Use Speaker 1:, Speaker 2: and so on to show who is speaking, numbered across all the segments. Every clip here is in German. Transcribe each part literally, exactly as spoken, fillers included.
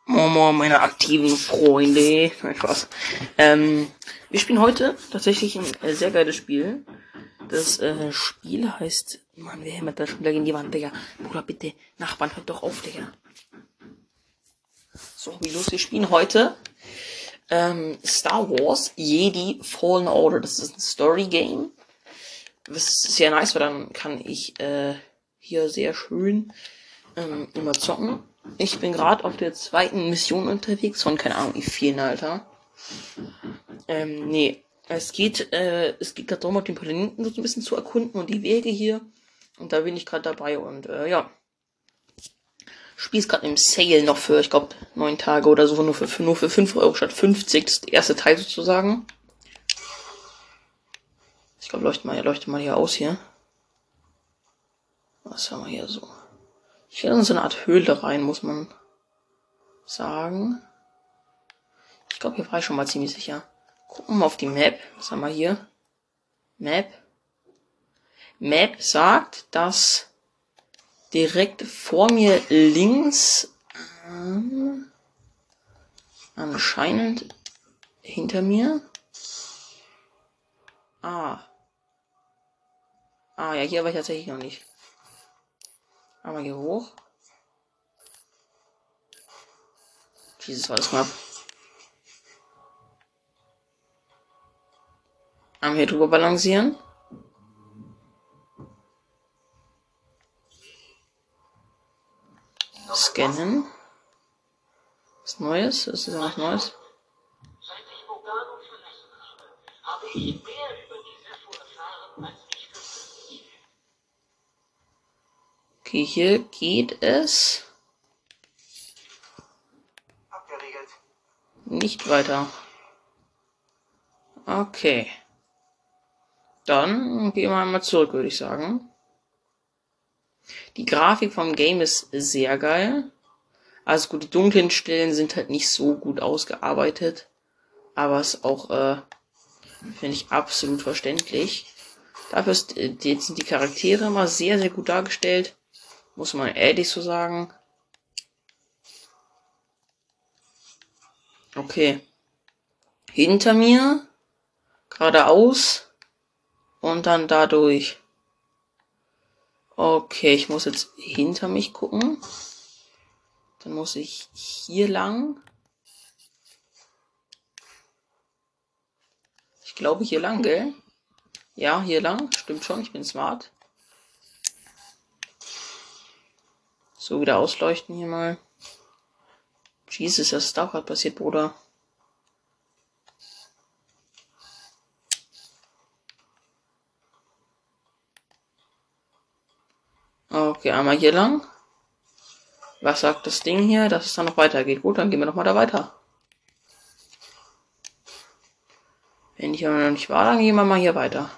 Speaker 1: Moin Moin, meine aktiven Freunde. Nein, Spaß. Ähm, wir spielen heute tatsächlich ein äh, sehr geiles Spiel. Das äh, Spiel heißt... Mann, wer hämmert da schon wieder gegen die Wand, Digga? Bruder, bitte, Nachbarn, hört doch auf, Digga. So, wie los, wir spielen heute ähm, Star Wars Jedi Fallen Order. Das ist ein Story-Game. Das ist sehr nice, weil dann kann ich äh, hier sehr schön ähm, immer zocken. Ich bin gerade auf der zweiten Mission unterwegs von, keine Ahnung, wie vielen, Alter. Ähm, nee. Es geht, äh, es geht gerade darum, auf den Planeten so ein bisschen zu erkunden und die Wege hier. Und da bin ich gerade dabei und, äh, ja. Spiel ist gerade im Sale noch für, ich glaube, neun Tage oder so, nur für, nur für fünf Euro statt fünfzig. Das ist der erste Teil sozusagen. Ich glaube, leuchtet mal, leuchtet mal hier aus hier. Was haben wir hier so? Ich gehe in so eine Art Höhle rein, muss man sagen. Ich glaube, hier war ich schon mal ziemlich sicher. Gucken wir mal auf die Map. Was haben wir hier? Map. Map sagt, dass direkt vor mir links ähm, anscheinend hinter mir. Ah. Ah ja, hier war ich tatsächlich noch nicht. Aber hier hoch. Jesus, war das knapp. Einmal hier drüber balancieren. Scannen. Was Neues? Ist das ja was Neues?
Speaker 2: Seit ich Bogano verlassen habe, habe ich mehr über diese erfahren, als ich befürchtet.
Speaker 1: Okay, hier geht es
Speaker 2: Abgeriegelt.
Speaker 1: nicht weiter. Okay. Dann gehen wir einmal zurück, würde ich sagen. Die Grafik vom Game ist sehr geil. Also gut, die dunklen Stellen sind halt nicht so gut ausgearbeitet. Aber ist auch, äh, finde ich, absolut verständlich. Dafür ist, äh, jetzt sind die Charaktere immer sehr, sehr gut dargestellt. Muss man ehrlich so sagen. Okay. Hinter mir. Geradeaus. Und dann dadurch. Okay, ich muss jetzt hinter mich gucken. Dann muss ich hier lang. Ich glaube hier lang, gell? Ja, hier lang. Stimmt schon, ich bin smart. So, wieder ausleuchten hier mal. Jesus, was ist da gerade passiert, Bruder? Okay, einmal hier lang. Was sagt das Ding hier? Dass es dann noch weitergeht. Gut, dann gehen wir noch mal da weiter. Wenn ich aber noch nicht war, dann gehen wir mal hier weiter.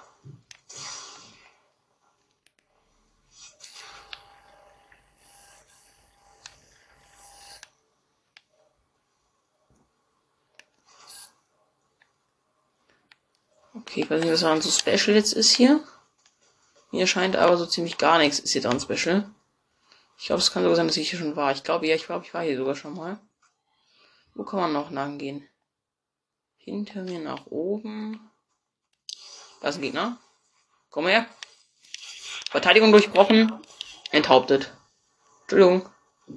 Speaker 1: Okay, ich weiß nicht, was daran so special jetzt ist hier. Mir scheint aber so ziemlich gar nichts ist hier dran special. Ich glaube, es kann sogar sein, dass ich hier schon war. Ich glaube, ja, ich glaube, ich war hier sogar schon mal. Wo kann man noch lang gehen? Hinter mir nach oben. Da ist ein Gegner. Komm her. Verteidigung durchbrochen. Enthauptet. Entschuldigung.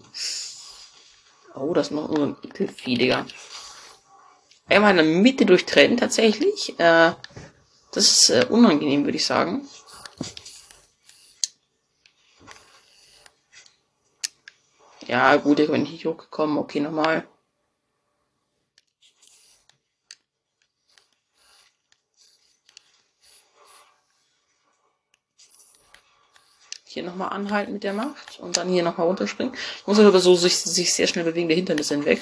Speaker 1: Oh, das ist noch so ein Ekelvieh, Digga. Einmal in der Mitte durchtrennen, tatsächlich. Äh, das ist äh, unangenehm, würde ich sagen. Ja, gut, ich bin nicht hochgekommen. Okay, nochmal. Hier nochmal anhalten mit der Macht. Und dann hier nochmal runterspringen. Ich muss aber so sich, sich sehr schnell bewegende Hindernisse hinweg.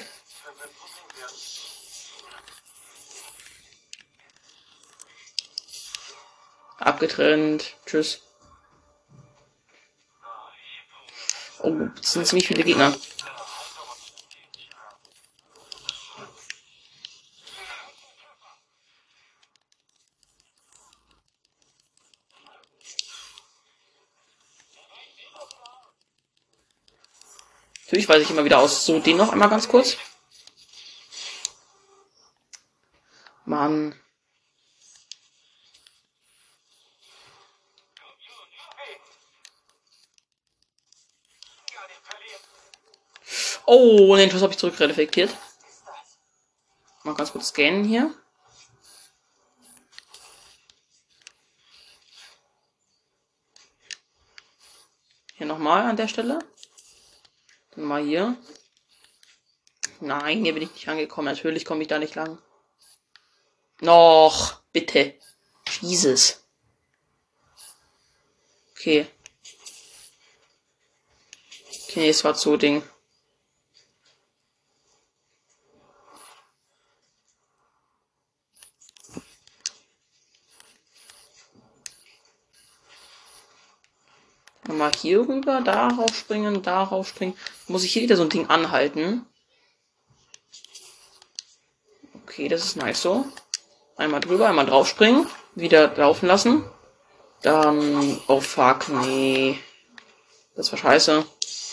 Speaker 1: Abgetrennt. Tschüss. Oh, das sind ziemlich viele Gegner. Natürlich weiß ich immer wieder aus. So, den noch einmal ganz kurz. Mann. Oh, den Schuss habe ich zurückreflektiert. Mal ganz kurz scannen hier. Hier nochmal an der Stelle. Dann mal hier. Nein, hier bin ich nicht angekommen. Natürlich komme ich da nicht lang. Noch, bitte. Jesus. Okay. Okay, es war so Ding. Mal hier rüber, darauf springen, darauf springen. Muss ich hier wieder so ein Ding anhalten. Okay, das ist nice so. Einmal drüber, einmal drauf springen. Wieder laufen lassen. Dann... Oh fuck, nee. Das war scheiße.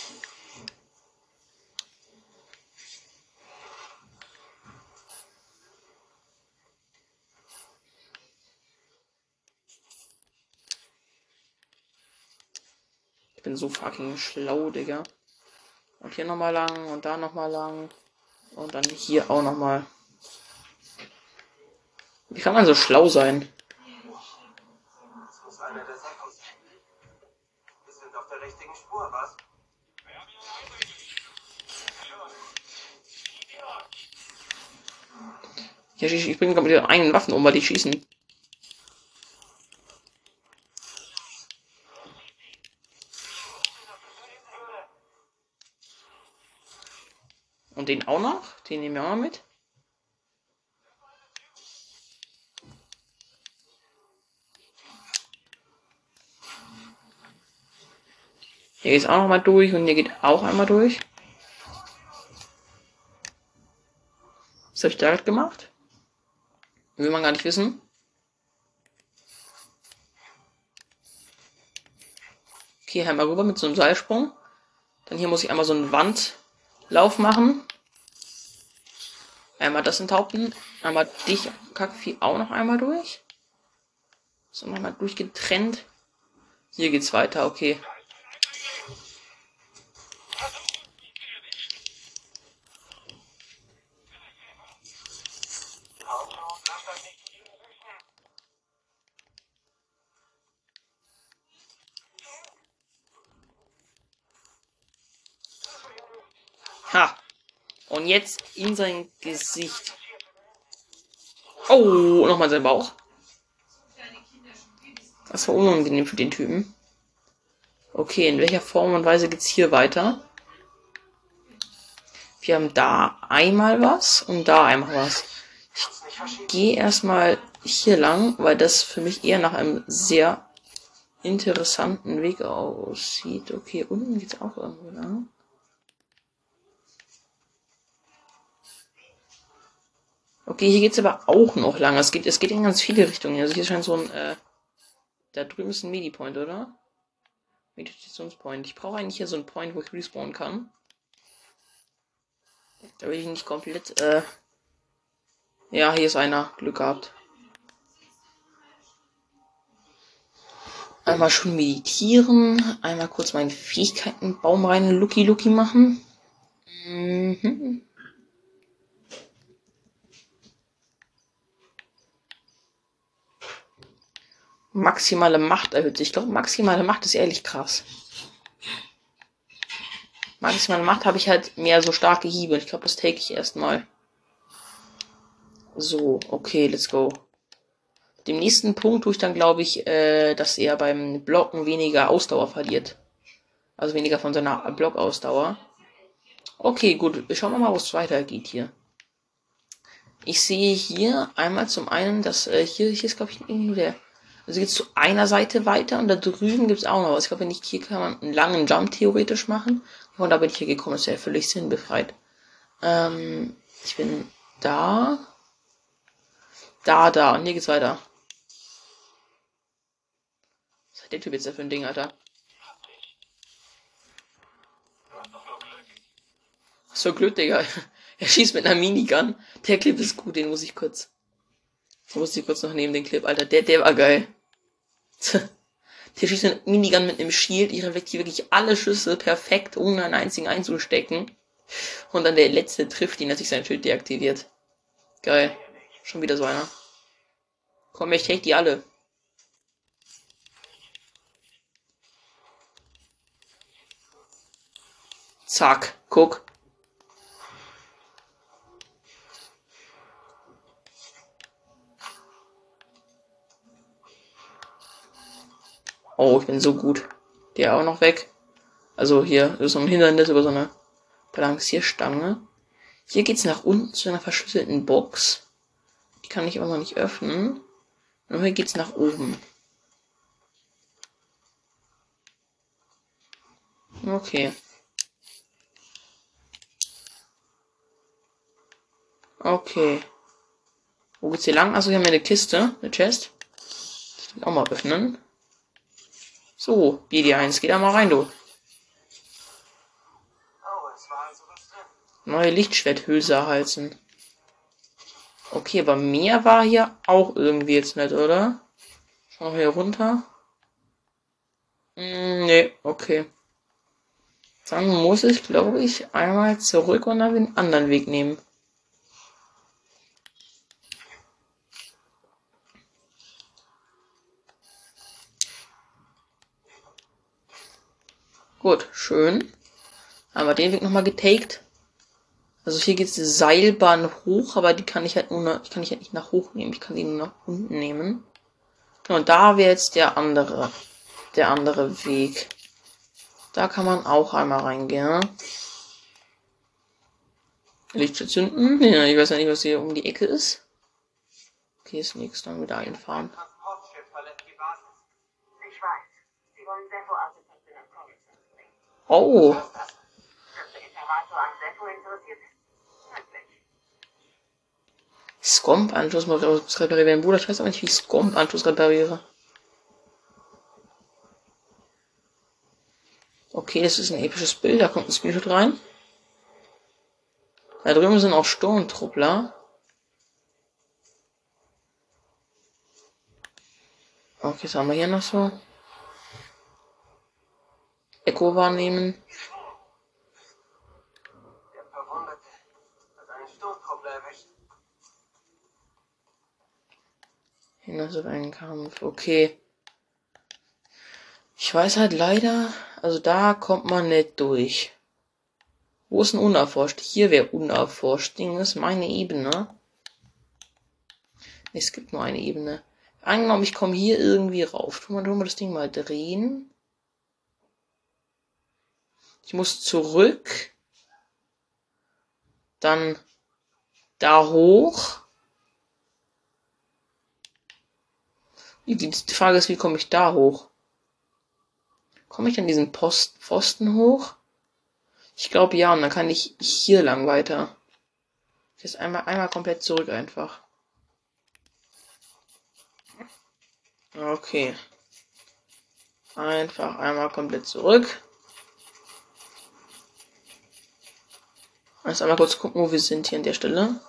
Speaker 1: Ich bin so fucking schlau, Digga. Und hier nochmal lang und da nochmal lang. Und dann hier auch nochmal. Wie kann man so schlau sein?
Speaker 3: Das muss einer der Sachen sein. Wir sind auf der richtigen Spur, was?
Speaker 1: Ja, ich, ich bringe gerade mit den eigenen Waffen um, weil die schießen. Und den auch noch? Den nehmen wir auch mal mit. Hier geht auch noch mal durch und hier geht auch einmal durch. Was habe ich da gerade gemacht? Will man gar nicht wissen. Okay, einmal rüber mit so einem Seilsprung. Dann hier muss ich einmal so einen Wandlauf machen. Einmal das enthaupten. Einmal dich, Kackvieh, auch noch einmal durch. So, nochmal durchgetrennt. Hier geht's weiter, okay. Ha! Und jetzt in sein Gesicht. Oh, nochmal sein Bauch. Das war unangenehm für den Typen. Okay, in welcher Form und Weise geht's hier weiter? Wir haben da einmal was und da einmal was. Ich gehe erstmal hier lang, weil das für mich eher nach einem sehr interessanten Weg aussieht. Okay, unten geht's auch irgendwo lang. Okay, hier geht's aber auch noch lang. Es geht, es geht in ganz viele Richtungen. Also hier scheint so ein, äh, da drüben ist ein Medi-Point, oder? Meditationspoint. Ich brauche eigentlich hier so einen Point, wo ich respawnen kann. Da will ich nicht komplett, äh, ja, hier ist einer. Glück gehabt. Einmal schon meditieren. Einmal kurz meinen Fähigkeitenbaum rein Lucky Lucky machen. Mhm. Maximale Macht erhöht sich. Ich glaube, maximale Macht ist ehrlich krass. Maximale Macht habe ich halt mehr so starke Hiebe. Ich glaube, das take ich erstmal. So, okay, let's go. Dem nächsten Punkt tue ich dann, glaube ich, äh, dass er beim Blocken weniger Ausdauer verliert. Also weniger von seiner Blockausdauer. Okay, gut. Wir schauen mal, wo es weitergeht hier. Ich sehe hier einmal zum einen, dass äh, hier, hier ist, glaube ich, nur der. Also geht es zu einer Seite weiter und da drüben gibt es auch noch was. Ich glaube, nicht hier kann man einen langen Jump theoretisch machen. Und da bin ich hier gekommen, ist ja völlig sinnbefreit. Ähm, ich bin da. Da, da. Und hier geht's weiter. Was hat der Typ jetzt da für ein Ding, Alter? So blöd, Digga. Er schießt mit einer Minigun. Der Clip ist gut, den muss ich kurz. Den muss ich kurz noch nehmen, den Clip, Alter. Der, der war geil. Der schießt mit Minigun mit einem Shield. Ich reflektiere wirklich alle Schüsse perfekt, ohne einen einzigen einzustecken. Und dann der letzte trifft ihn, dass sich sein Schild deaktiviert. Geil. Schon wieder so einer. Komm, ich take die alle. Zack, guck. Oh, ich bin so gut. Der auch noch weg. Also hier ist so ein Hindernis über so eine Balancierstange. Hier geht's nach unten zu einer verschlüsselten Box. Die kann ich aber noch nicht öffnen. Und hier geht's nach oben. Okay. Okay. Wo geht's hier lang? Also hier haben wir eine Kiste, eine Chest. Das will ich auch mal öffnen. So, B D eins, geh da mal rein, du.
Speaker 3: Oh, es war also was drin.
Speaker 1: Neue Lichtschwerthülse erhalten. Okay, aber mehr war hier auch irgendwie jetzt nicht, oder? Schau hier runter. Mm, nee, okay. Dann muss ich, glaube ich, einmal zurück und dann den anderen Weg nehmen. Gut, schön. Haben wir den Weg nochmal getaked. Also hier geht es die Seilbahn hoch, aber die kann ich halt nur nach, die kann ich halt nicht nach hoch nehmen. Ich kann die nur nach unten nehmen. Und da wäre jetzt der andere, der andere Weg. Da kann man auch einmal reingehen. Licht zu zünden. Ja, ich weiß ja nicht, was hier um die Ecke ist. Okay, ist nichts, dann wieder einfahren.
Speaker 3: Transportschiff verlässt die Basis.
Speaker 2: Ich weiß. Sie wollen Sepho-Artefakte nach Coruscant bringen.
Speaker 1: Oh,
Speaker 2: Dass der Imperator an Sepho interessiert ist? Möglich.
Speaker 1: Scomp-Anschluss mal reparieren. Bruder, ich weiß aber nicht, wie ich Scomp-Anschluss repariere. Okay, das ist ein episches Bild. Da kommt ein Screenshot rein. Da drüben sind auch Sturmtruppler. Okay, was haben wir hier noch so? Echo wahrnehmen.
Speaker 3: Der Verwundete hat einen Sturmtruppler erwischt.
Speaker 1: Hinweis auf einen Kampf. Okay. Ich weiß halt leider, also da kommt man nicht durch. Wo ist denn unerforscht? Hier wäre unerforscht. Ding ist meine Ebene. Nee, es gibt nur eine Ebene. Angenommen, ich komme hier irgendwie rauf. Tun wir, tun wir das Ding mal drehen. Ich muss zurück. Dann da hoch. Die Frage ist, wie komme ich da hoch? Komme ich an diesen Post, Pfosten hoch? Ich glaube ja, und dann kann ich hier lang weiter. Jetzt einmal, einmal komplett zurück einfach. Okay. Einfach einmal komplett zurück. Jetzt einmal kurz gucken, wo wir sind hier an der Stelle.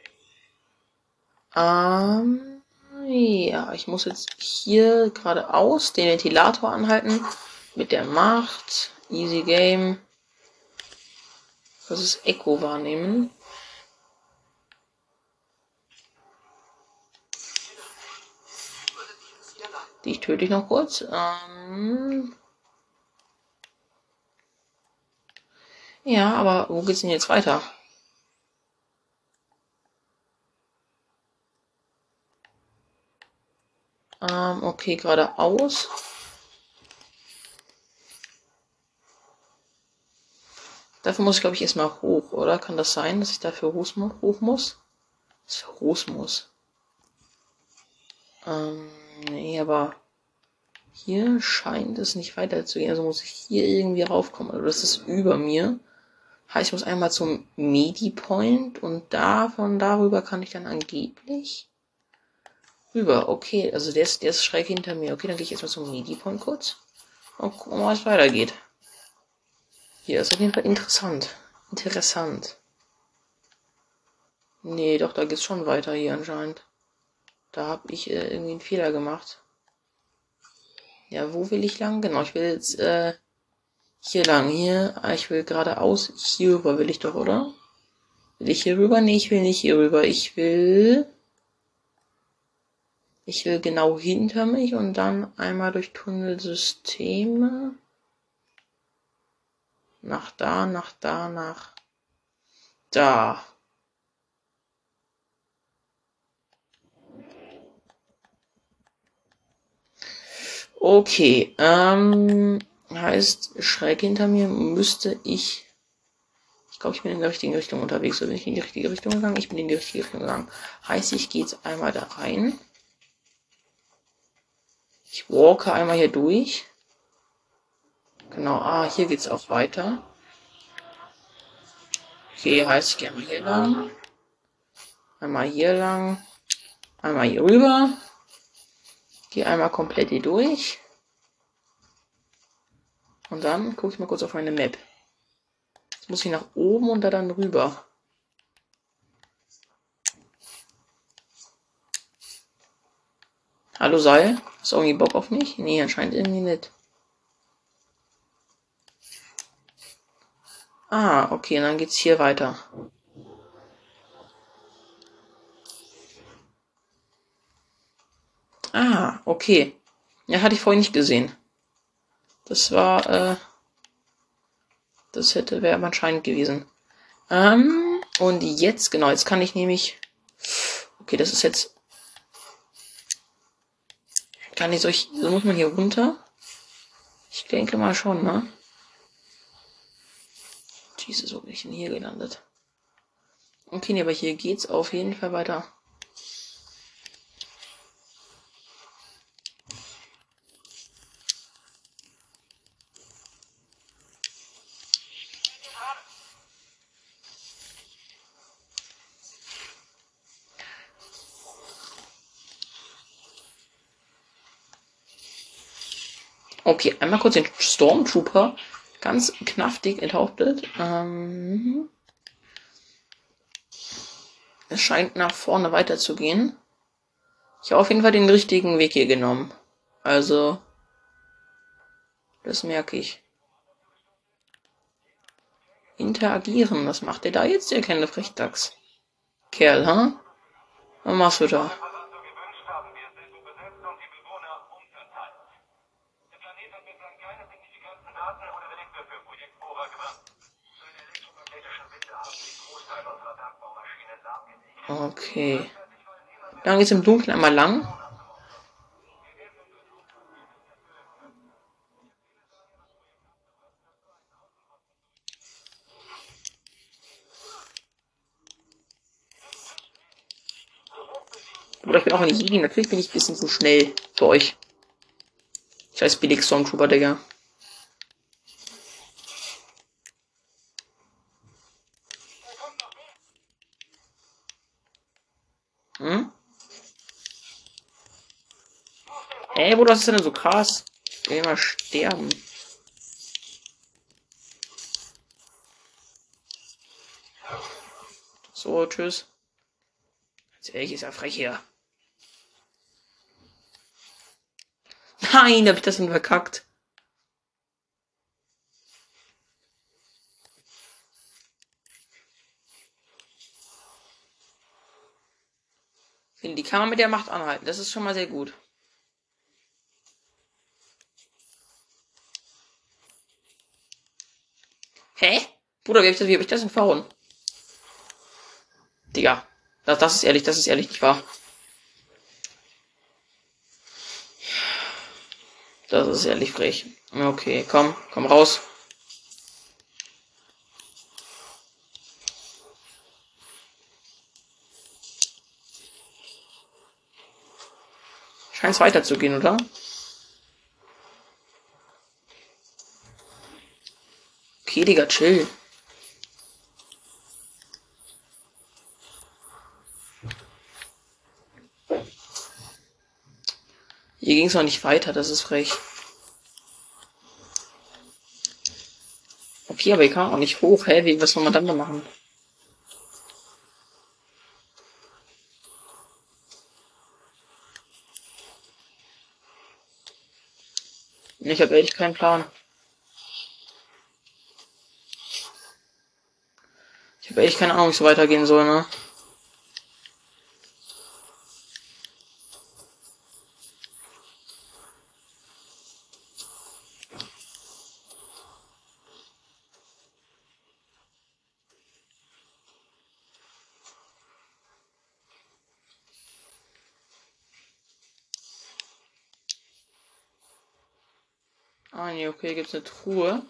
Speaker 1: Ähm, ja, ich muss jetzt hier geradeaus den Ventilator anhalten. Mit der Macht. Easy Game. Das ist Echo wahrnehmen. Die töte ich noch kurz. Ähm ja, aber wo geht's denn jetzt weiter? Ähm, okay, geradeaus. Dafür muss ich, glaube ich, erstmal hoch, oder? Kann das sein, dass ich dafür hoch muss? Das ist hoch muss. Ähm, nee, aber hier scheint es nicht weiterzugehen. Also muss ich hier irgendwie raufkommen. Also das ist über mir. Heißt, ich muss einmal zum Medi-Point und davon darüber kann ich dann angeblich rüber. Okay, also der ist, der ist schräg hinter mir. Okay, dann gehe ich erstmal zum Medi-Point kurz und gucken, was weitergeht. Hier ist auf jeden Fall interessant. Interessant. Nee, doch, da geht's schon weiter hier anscheinend. Da habe ich äh, irgendwie einen Fehler gemacht. Ja, wo will ich lang? Genau, ich will jetzt äh, hier lang. Hier, ah, ich will geradeaus. Hier rüber will ich doch, oder? Will ich hier rüber? Nee, ich will nicht hier rüber. Ich will... Ich will genau hinter mich und dann einmal durch Tunnelsysteme. Nach da, nach da, nach da. Okay, ähm, heißt, schräg hinter mir müsste ich... Ich glaube, ich bin in der richtigen Richtung unterwegs. Oder bin ich in die richtige Richtung gegangen? Ich bin in die richtige Richtung gegangen. Heißt, ich gehe jetzt einmal da rein. Ich walke einmal hier durch. Genau, ah, hier geht's auch weiter. Okay, heißt, ich gehe einmal hier lang. Einmal hier lang. Einmal hier rüber. Gehe einmal komplett hier durch. Und dann gucke ich mal kurz auf meine Map. Jetzt muss ich nach oben und da dann rüber. Hallo Seil? Hast du irgendwie Bock auf mich? Nee, anscheinend irgendwie nicht. Ah, okay, dann geht's hier weiter. Ah, okay. Ja, hatte ich vorhin nicht gesehen. Das war, äh, das hätte, wäre anscheinend gewesen. Ähm, und jetzt, genau, jetzt kann ich nämlich, okay, das ist jetzt, kann ich solch, so muss man hier runter? Ich denke mal schon, ne? Jesus, wo bin ich denn hier gelandet? Okay, nee, aber hier geht's auf jeden Fall weiter. Okay, einmal kurz den Stormtrooper ganz knaftig enthauptet. Ähm, es scheint nach vorne weiterzugehen. Ich habe auf jeden Fall den richtigen Weg hier genommen. Also, das merke ich. Interagieren, was macht der da jetzt, der kleine Frechdachs? Kerl, ha? Was machst du da? Okay. Dann geht's im Dunkeln einmal lang. Oder ich bin auch nicht Jedi, natürlich bin ich ein bisschen zu schnell für euch. Ich heiße billig Stormtrooper, Digga. Hm? Ey, Bruder, was ist denn so krass? Ich will immer sterben. So, tschüss. Jetzt ehrlich, ist ja frech hier. Nein, hab ich das denn verkackt. Die kann man mit der Macht anhalten. Das ist schon mal sehr gut. Hä? Bruder, wie hab ich das, wie hab ich das denn verhauen? Digga. Das, das ist ehrlich, das ist ehrlich nicht wahr. Das ist ehrlich frech. Okay, komm, komm raus. Scheint es weiterzugehen, oder? Okay, Digga, chill. Hier ging es noch nicht weiter, das ist frech. Okay, aber ich kann auch nicht hoch. Hä, wie, was soll man dann da machen? Ich habe ehrlich keinen Plan. Ich habe ehrlich keine Ahnung, wie es so weitergehen soll, ne? Ah, nee, okay, gibt's eine Truhe.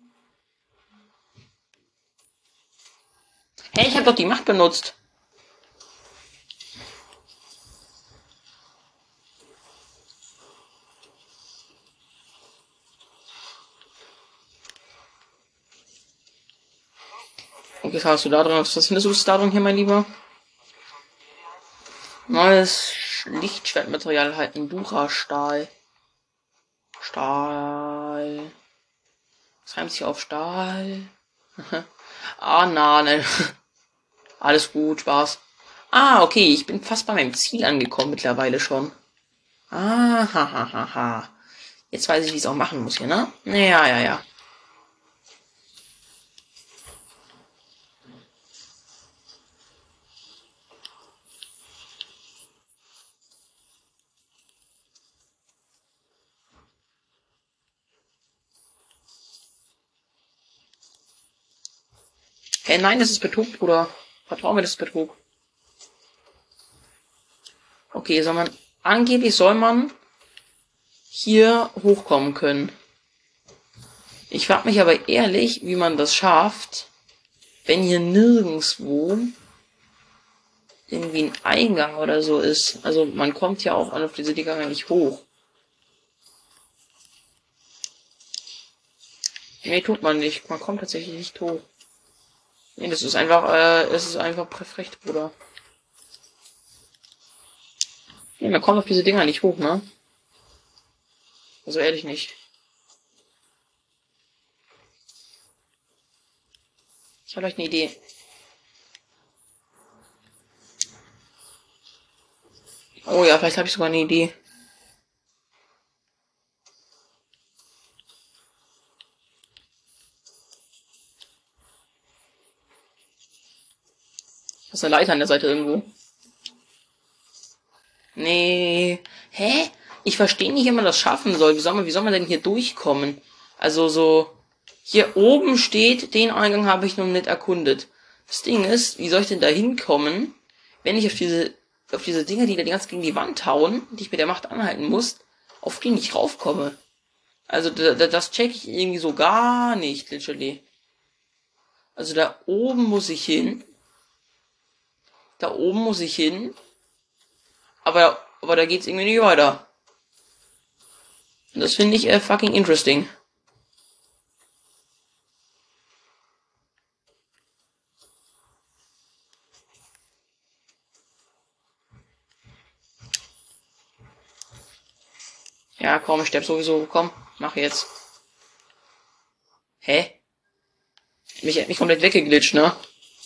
Speaker 1: Hey, ich habe doch die Macht benutzt. Okay, was hast du da drin? Was findest du da drin hier, mein Lieber? Neues Lichtschwertmaterial, halt ein Dura-Stahl. Stahl. Was reimt sich auf Stahl? Ah, na, ne. Alles gut, Spaß. Ah, okay, ich bin fast bei meinem Ziel angekommen mittlerweile schon. Ah, ha, ha, ha, ha. Jetzt weiß ich, wie ich es auch machen muss hier, ne? Ja, ja, ja. Hey, nein, das ist Betrug, Bruder. Vertrau mir, das ist Betrug. Okay, soll man, angeblich soll man hier hochkommen können. Ich frage mich aber ehrlich, wie man das schafft, wenn hier nirgendwo irgendwie ein Eingang oder so ist. Also man kommt ja auch auf diese Dinger nicht hoch. Nee, tut man nicht. Man kommt tatsächlich nicht hoch. Nee, das ist einfach, äh, es ist einfach frech, Bruder. Nee, man kommt auf diese Dinger nicht hoch, ne? Also ehrlich nicht. Ich habe euch eine Idee. Oh ja, vielleicht habe ich sogar eine Idee. Das ist eine Leiter an der Seite irgendwo. Nee. Hä? Ich verstehe nicht, wie man das schaffen soll. Wie soll man, wie soll man denn hier durchkommen? Also so, hier oben steht, den Eingang habe ich noch nicht erkundet. Das Ding ist, wie soll ich denn da hinkommen, wenn ich auf diese, auf diese Dinger, die da die ganze gegen die Wand hauen, die ich mit der Macht anhalten muss, auf die nicht raufkomme? Also da, da, das check ich irgendwie so gar nicht, literally. Also da oben muss ich hin. Da oben muss ich hin. Aber, aber da geht's irgendwie nicht weiter. Und das finde ich äh, fucking interesting. Ja, komm, ich sterb sowieso. Komm, mach jetzt. Hä? Mich hat mich komplett weggeglitscht, ne?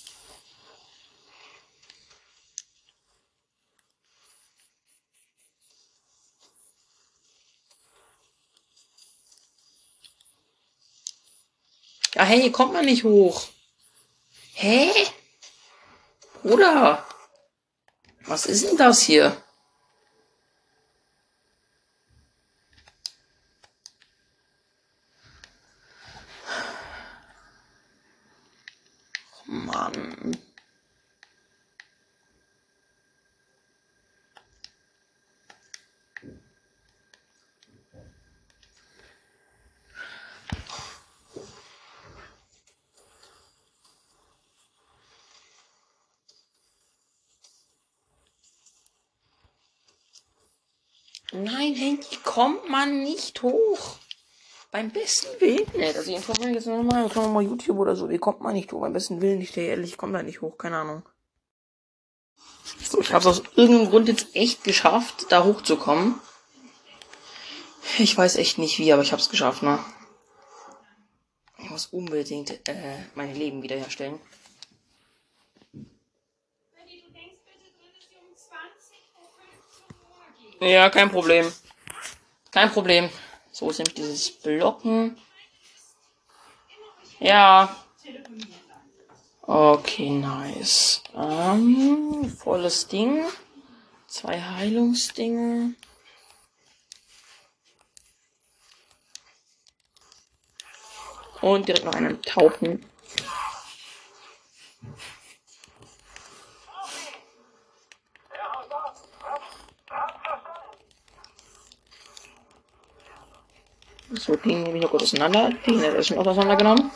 Speaker 1: Ja, hey, hier kommt man nicht hoch. Hä? Bruder. Was ist denn das hier? Mann. Nein, Henki, kommt man nicht hoch. Beim besten Willen nicht. Also ich informiere jetzt nochmal, kann man mal YouTube oder so. Wie kommt man nicht hoch? Beim besten Willen nicht, ehrlich, ich komme da nicht hoch, keine Ahnung. So, ich habe es aus irgendeinem Grund jetzt echt geschafft, da hochzukommen. Ich weiß echt nicht wie, aber ich habe es geschafft, ne? Ich muss unbedingt äh, mein Leben wiederherstellen. Ja, kein Problem. Kein Problem. So ist nämlich dieses Blocken. Ja. Okay, nice. Ähm, volles Ding. Zwei Heilungsdinge. Und direkt noch einen Tauchen. So, den nehme ich noch kurz auseinander. Den hätte ich schon auseinandergenommen.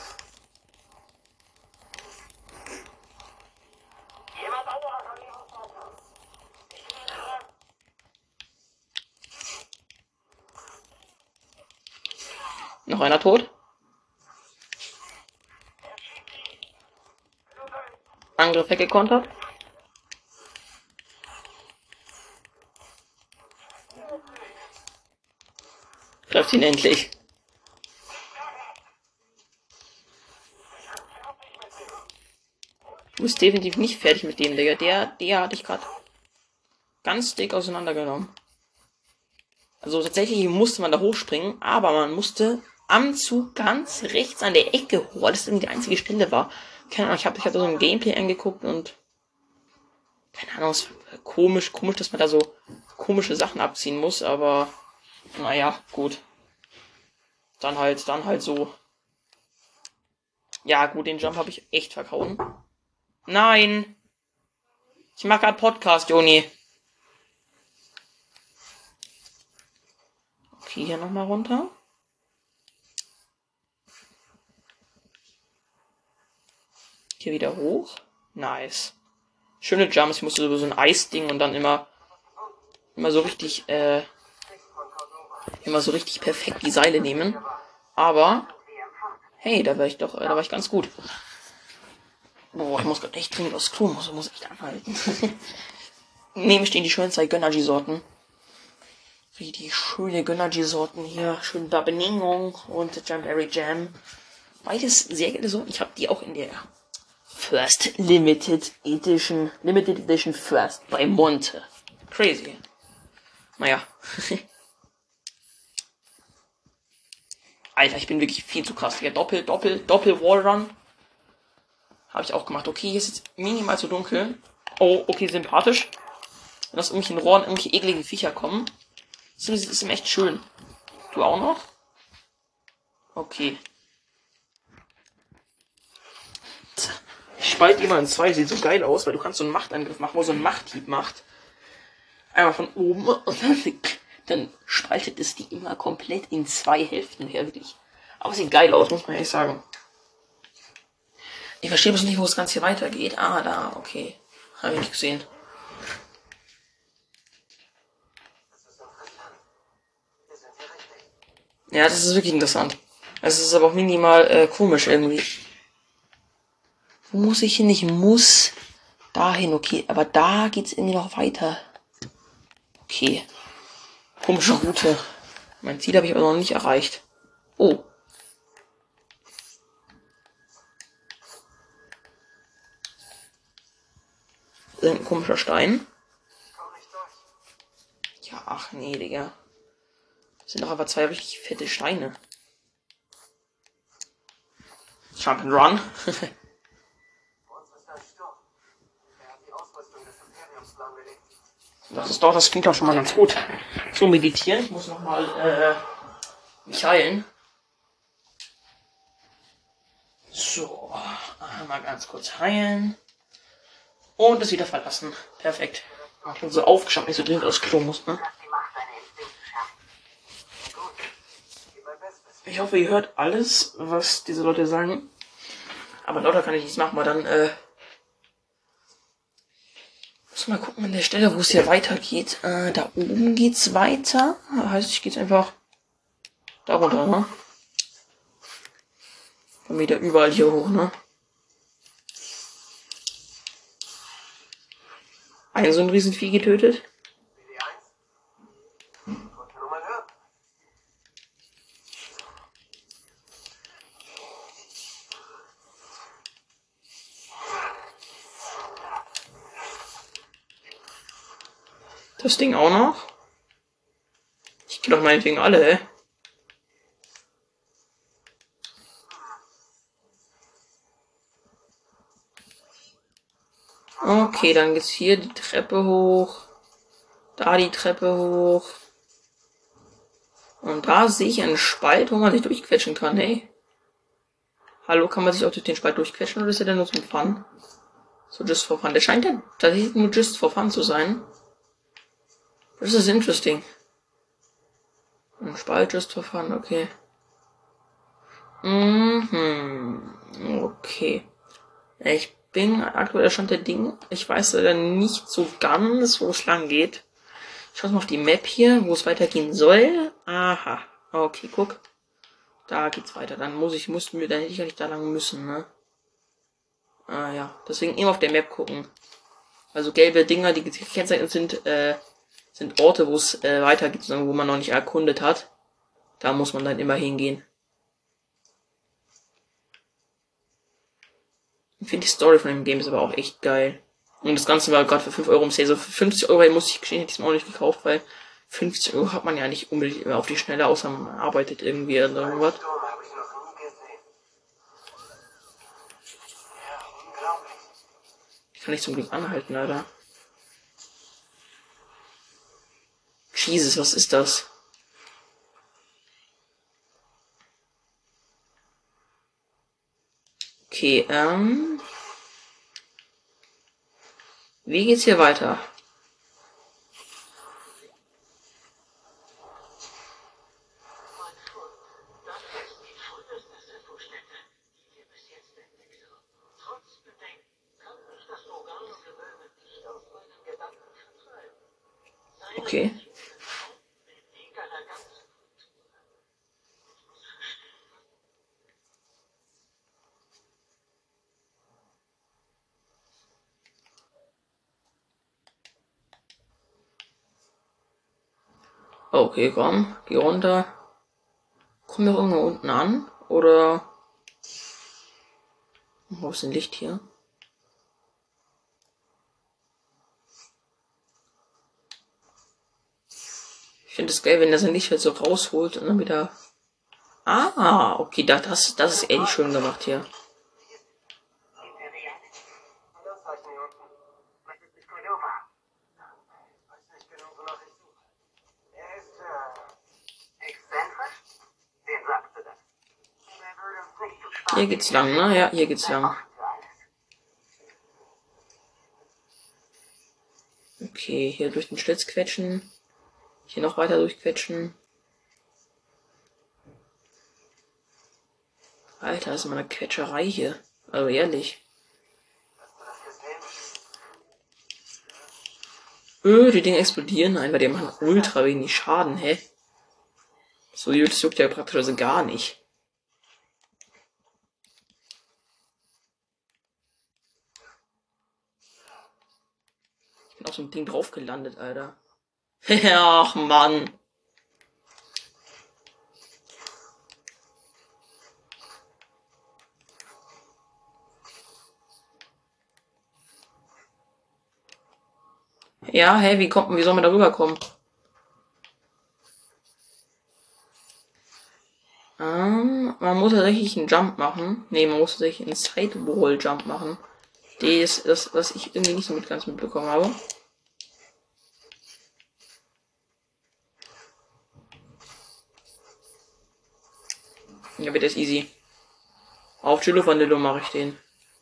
Speaker 1: Noch einer tot. Angriff weggekontert. Trefft ihn endlich. Du bist definitiv nicht fertig mit dem, Digga. Der, der hatte ich gerade ganz dick auseinandergenommen. Also tatsächlich musste man da hochspringen, aber man musste am Zug ganz rechts an der Ecke hoch, weil das irgendwie die einzige Stelle war. Keine Ahnung, ich habe ich hab da so ein Gameplay angeguckt und keine Ahnung, es ist komisch, komisch, dass man da so komische Sachen abziehen muss, aber naja, gut. Dann halt, dann halt so. Ja, gut, den Jump habe ich echt verkauen. Nein! Ich mache gerade Podcast, Joni. Okay, hier nochmal runter. Hier wieder hoch. Nice. Schöne Jumps. Ich musste so ein Eisding und dann immer immer so richtig, äh, immer so richtig perfekt die Seile nehmen. Aber, hey, da war ich doch, äh, da war ich ganz gut. Boah, ich muss gerade echt dringend aufs Klo, muss, muss echt anhalten. Neben stehen die schönen zwei Gönnergy-Sorten. Richtig schöne Gönnergy-Sorten hier. Schön Babeningong und Jamberry Jam. Beides sehr geile Sorten. Ich habe die auch in der First Limited Edition, Limited Edition First bei Monte. Crazy. Naja. Alter, ich bin wirklich viel zu krass. Ja, Doppel, Doppel, Doppel Wallrun. Habe ich auch gemacht. Okay, hier ist jetzt minimal zu dunkel. Oh, okay, sympathisch. Wenn aus irgendwelchen Rohren irgendwelche ekligen Viecher kommen. Das ist, ist ihm echt schön. Du auch noch? Okay. Ich spalte immer in zwei, sieht so geil aus, weil du kannst so einen Machtangriff machen, wo so ein Machthieb macht. Einmal von oben und dann, dann spaltet es die immer komplett in zwei Hälften her, wirklich. Aber sieht geil aus, muss man ehrlich sagen. Ich verstehe bloß nicht, wo das Ganze hier weitergeht. Ah, da, okay. Habe ich nicht gesehen. Ja, das ist wirklich interessant. Es ist aber auch minimal äh, komisch irgendwie. Wo muss ich hin? Ich muss dahin, okay. Aber da geht's irgendwie noch weiter. Okay. Komische Route. Mein Ziel habe ich aber noch nicht erreicht. Oh. Irgendein komischer Stein. Ja, ach nee, Digga. Das sind doch aber zwei richtig fette Steine. Jump and Run. Das ist doch, das klingt doch schon mal ganz gut. So, meditieren. Ich muss nochmal äh, mich heilen. So, einmal ganz kurz heilen. Und es wieder verlassen. Perfekt. Ich bin so aufgeschaut, nicht so dringend aufs Klo muss, ne? Ich hoffe, ihr hört alles, was diese Leute sagen. Aber lauter kann ich nichts machen, weil dann, äh... muss mal gucken an der Stelle, wo es hier weitergeht. Äh, da oben geht's weiter. Heißt, ich gehe jetzt einfach da runter, ne? Dann wieder überall hier hoch, ne? Ein so ein Riesenvieh getötet. Das Ding auch noch. Ich kill doch meinetwegen alle, hä? Okay, dann geht's hier die Treppe hoch. Da die Treppe hoch. Und da sehe ich einen Spalt, wo man sich durchquetschen kann, hey. Hallo, kann man sich auch durch den Spalt durchquetschen oder ist er denn nur zum Fun? So just for fun. Der scheint ja tatsächlich nur just for fun zu sein. Das ist interesting. Ein Spalt just for fun, okay. Mhm. Okay. Ich bin aktuell Stand der Dinge. Ich weiß leider nicht so ganz, wo es lang geht. Ich schaue mal auf die Map hier, wo es weitergehen soll. Aha. Okay, guck. Da geht's weiter. Dann muss ich, mussten wir, dann hätte ich ja nicht da lang müssen, ne? Ah ja. Deswegen immer auf der Map gucken. Also gelbe Dinger, die gekennzeichnet sind, äh, sind Orte, wo es äh, weitergeht, wo man noch nicht erkundet hat. Da muss man dann immer hingehen. Ich finde die Story von dem Game ist aber auch echt geil. Und das Ganze war gerade für fünf Euro im Sale. So für fünfzig Euro muss ich gestehen, hätte ich es mir auch nicht gekauft, weil fünfzig Euro hat man ja nicht unbedingt immer auf die Schnelle, außer man arbeitet irgendwie oder irgendwas.
Speaker 3: Sturm habe ich noch nie gesehen. Ja, unglaublich.
Speaker 1: Ich kann nicht zum Glück anhalten, Alter. Jesus, was ist das? Okay, ähm... wie geht's hier weiter?
Speaker 2: Mein Fund. Das ist die schuldigste Infostätte, die wir bis jetzt entdeckt haben. Trotz Bedenken kann mich das Organogewölbe nicht aus meinen Gedanken vertreiben. Seine
Speaker 1: Okay.
Speaker 2: Beziehungen kommen den Weg einer ganzen Kultur. Ich muss verstehen.
Speaker 1: Okay, komm, geh runter. Kommen wir irgendwo unten an? Oder... wo ist denn Licht hier? Ich finde es geil, wenn er sein Licht halt so rausholt und dann wieder... Ah, okay, das, das, das ist ehrlich schön gemacht hier.
Speaker 3: Das Zeichen hier unten. Was ist mit Cordova? Ich weiß nicht genau, wonach ich suche. Er ist, äh, exzentrisch? Wem sagst du das? Er würde uns nicht zu Spaß
Speaker 1: Hier geht's lang, ne? Ja, hier geht's lang. Okay, hier durch den Schlitz quetschen. Hier noch weiter durchquetschen. Alter, das ist mal eine Quetscherei hier. Also ehrlich. Öh, die Dinge explodieren. Nein, weil die machen ultra wenig Schaden, hä? So, das juckt ja praktisch gar nicht. Ich bin auf so einem Ding drauf gelandet, Alter. Ach, Mann. Ja, hä, wie kommt, wie soll man da rüberkommen? Ähm, man muss tatsächlich einen Jump machen. Ne, man muss tatsächlich einen Sidewall-Jump machen. Das ist das, was ich irgendwie nicht so mit ganz mitbekommen habe. Ja, wird das easy. Auf Chillo Vanillo mache ich den.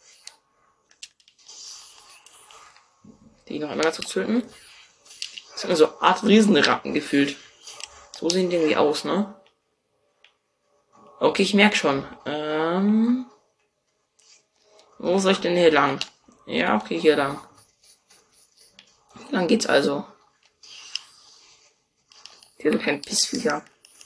Speaker 1: Die noch einmal ganz kurz töten. Das sind so eine Art Riesenratten gefühlt. So sehen die irgendwie aus, ne? Okay, ich merke schon. Ähm, wo soll ich denn hier lang? Ja, okay, hier lang. Hier lang geht's also. Hier sind kein Pissviecher.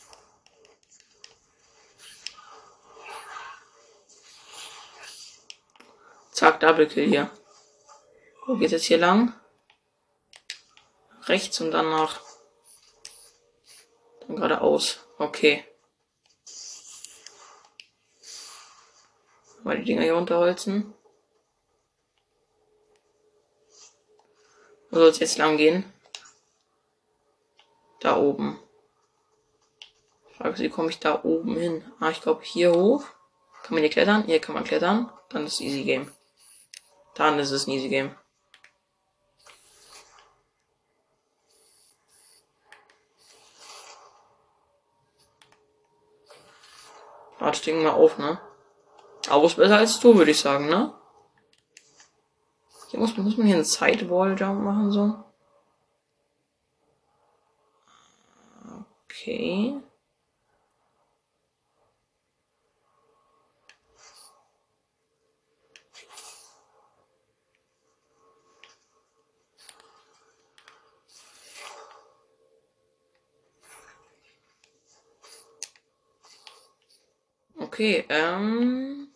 Speaker 1: Zack, Double Kill hier. Wo geht es hier lang? Rechts und dann nach. Dann geradeaus. Okay. Mal die Dinger hier runterholzen. Wo soll es jetzt lang gehen? Da oben. Frage, wie komme ich da oben hin? Ah, ich glaube hier hoch. Kann man hier klettern? Hier kann man klettern. Dann ist es Easy Game. Dann ist es ein Easy Game. Warte, stehen mal auf, ne? Aber ist besser als du, würde ich sagen, ne? Hier muss, muss man hier einen Sidewall-Jump machen, so. Okay. Okay, ähm.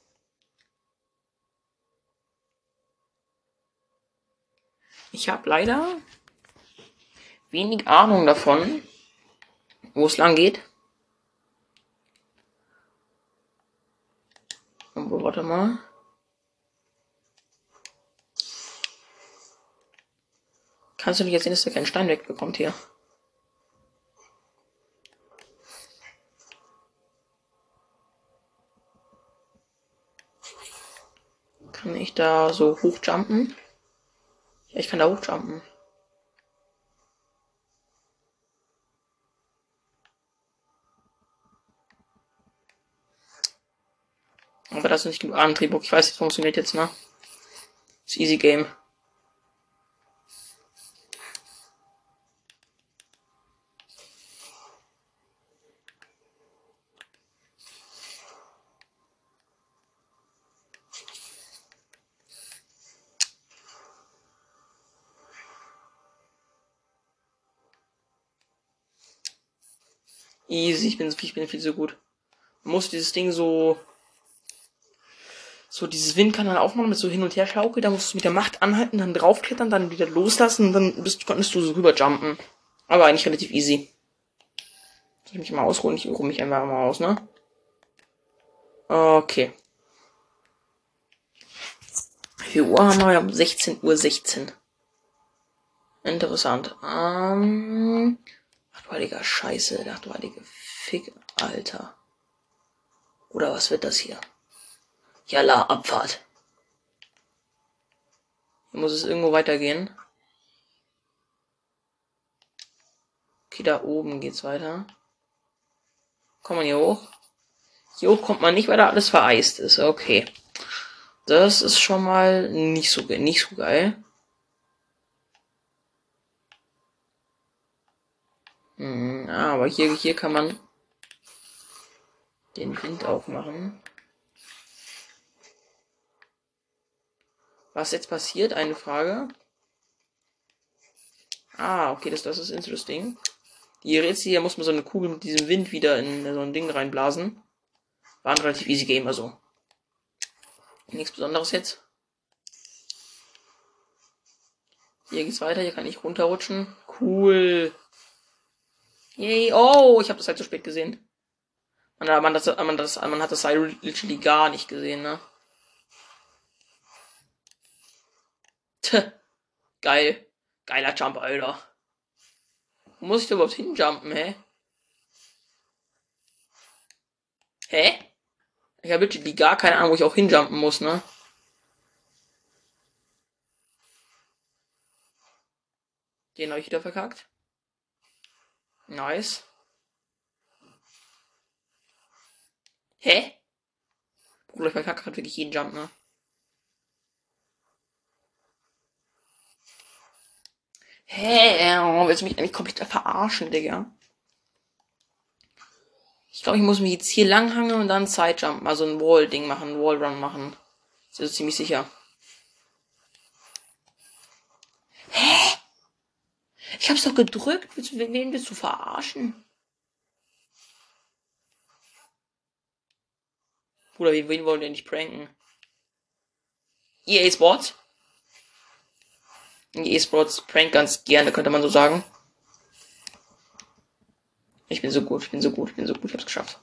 Speaker 1: Ich habe leider wenig Ahnung davon, wo es lang geht. Aber warte mal. Kannst du nicht jetzt sehen, dass der keinen Stein wegbekommt hier? Kann ich da so hochjumpen? Ja, ich kann da hochjumpen. Aber das ist nicht genug Antrieb. Ich weiß, es funktioniert jetzt, ne? Das ist Easy Game. Easy, ich bin, ich bin viel zu gut. Man muss dieses Ding so. So, dieses Windkanal aufmachen mit so hin und her schaukeln. Da musst du mit der Macht anhalten, dann draufklettern, dann wieder loslassen und dann bist, konntest du so rüberjumpen. Aber eigentlich relativ easy. Soll ich mich mal ausruhen? Ich ruhe mich einfach mal aus, ne? Okay. Wie viel Uhr haben wir? Wir haben sechzehn Uhr sechzehn. Interessant. Ähm. Ach du heiliger Scheiße. Ach du heilige Fick, Alter. Oder was wird das hier? Jalla, Abfahrt. Hier muss es irgendwo weitergehen. Okay, da oben geht's weiter. Kommt man hier hoch? Hier hoch kommt man nicht, weil da alles vereist ist. Okay. Das ist schon mal nicht so, nicht so geil. Hm, aber hier, hier kann man den Wind aufmachen. Was jetzt passiert? Eine Frage. Ah, okay, das, das ist interesting. Die Rätsel hier muss man so eine Kugel mit diesem Wind wieder in so ein Ding reinblasen. War ein relativ easy Game, also. Nichts Besonderes jetzt. Hier geht's weiter, hier kann ich runterrutschen. Cool. Yay, oh, ich habe das halt zu spät gesehen. Man, man, das, man, das, man hat das halt literally gar nicht gesehen, ne? Tch, geil. Geiler Jump, Alter. Wo muss ich da überhaupt hinjumpen, hä? Hä? Ich habe literally gar keine Ahnung, wo ich auch hinjumpen muss, ne? Den habe ich wieder verkackt. Nice. Hä? Bruder, ich verkacke gerade wirklich jeden Jump, ne? Hä? Oh, willst du mich eigentlich komplett verarschen, Digga? Ich glaube, ich muss mich jetzt hier langhangeln und dann Sidejumpen, also ein Wall-Ding machen, ein Wallrun machen. Das ist ziemlich sicher. Hä? Ich hab's doch gedrückt. Willst du, wen willst du verarschen? Bruder, wen, wen wollen wir nicht pranken? E A Sports? E A Sports prankt ganz gerne, könnte man so sagen. Ich bin so gut, ich bin so gut, ich bin so gut, ich hab's geschafft.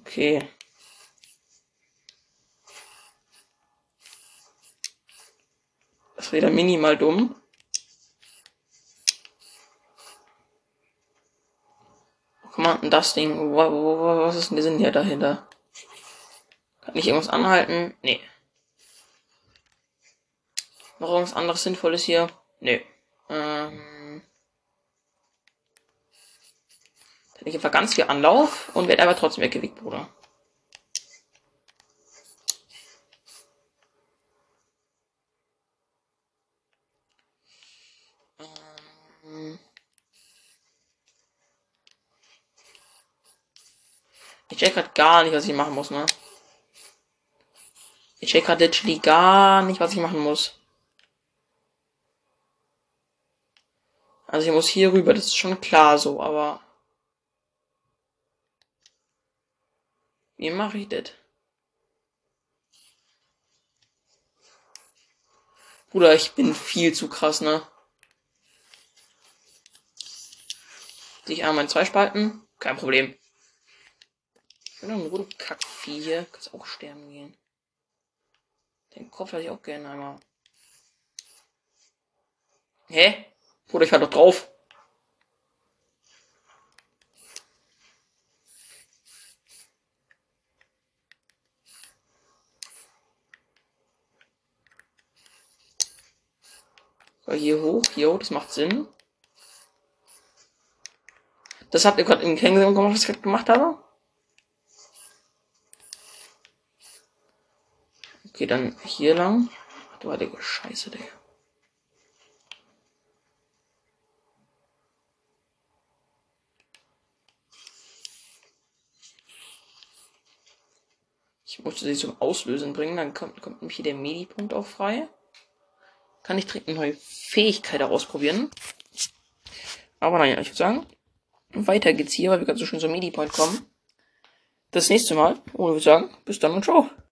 Speaker 1: Okay. Das ist wieder minimal dumm. Wo kann man denn das Ding? Wo, wo, was ist denn der Sinn hier dahinter? Kann ich irgendwas anhalten? Nee. Noch irgendwas anderes Sinnvolles hier? Nee. Ähm. Dann hätte ich einfach ganz viel Anlauf und werde aber trotzdem weggewickt, Bruder. Ähm. Ich check grad gar nicht, was ich machen muss, ne? Ich check grad literally gar nicht, was ich machen muss. Also ich muss hier rüber, das ist schon klar so, aber... Wie mache ich das? Bruder, ich bin viel zu krass, ne? Sehe ich einmal in zwei Spalten? Kein Problem. Ich bin doch ein rotes Kackvieh hier. Kannst auch sterben gehen. Den Kopf hätte ich auch gerne einmal. Hä? Bruder, ich war doch drauf. So, hier hoch, hier hoch, das macht Sinn. Das habt ihr gerade im Kennengelernt gemacht, was ich gerade gemacht habe? Okay, dann hier lang. Ach, du war der Scheiße, Digga. Ich musste sie zum Auslösen bringen, dann kommt, kommt nämlich hier der Medi-Punkt auch frei. Kann ich direkt eine neue Fähigkeit ausprobieren. Aber naja, ich würde sagen, weiter geht's hier, weil wir gerade so schön zum Medi-Point kommen. Das nächste Mal. Und ich würde sagen, bis dann und ciao.